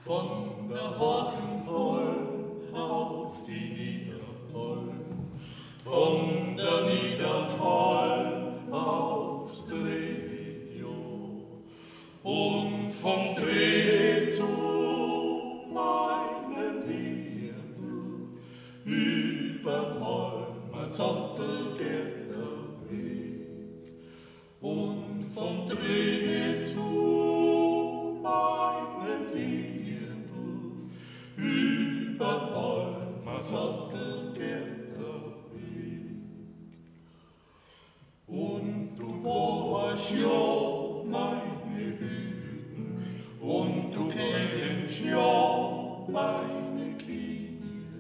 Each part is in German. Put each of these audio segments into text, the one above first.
von der Horchenholm auf die Niederholm, von der Niederholm aufs Drehtjo und vom Dreht zu meinem Dirndl überm Holmer Zottelgärter Weg und vom Dreht zu meinem Dirndl überm Holmer Zottelgärter Weg. Und du bohrst ja meine Hüten und du kennst ja meine Kinder,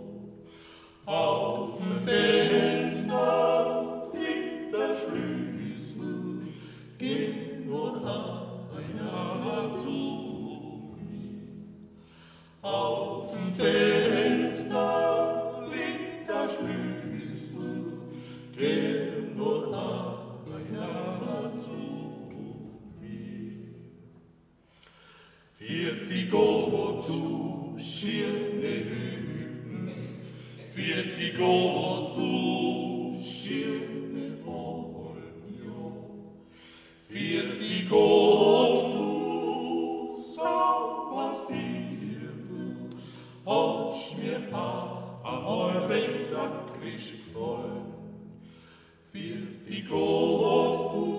auf dem Fenster liegt der Schlüssel, geh nur einer zu mir. Auf dem Fenster liegt der Schlüssel, geh nur einer zu mir. Wird die Go zu schirne Hüten, wird die Go zu schirne Holm, wird die Go zu sauberst Dirndl, hosch mir einmal recht sackrisch voll, wird die Go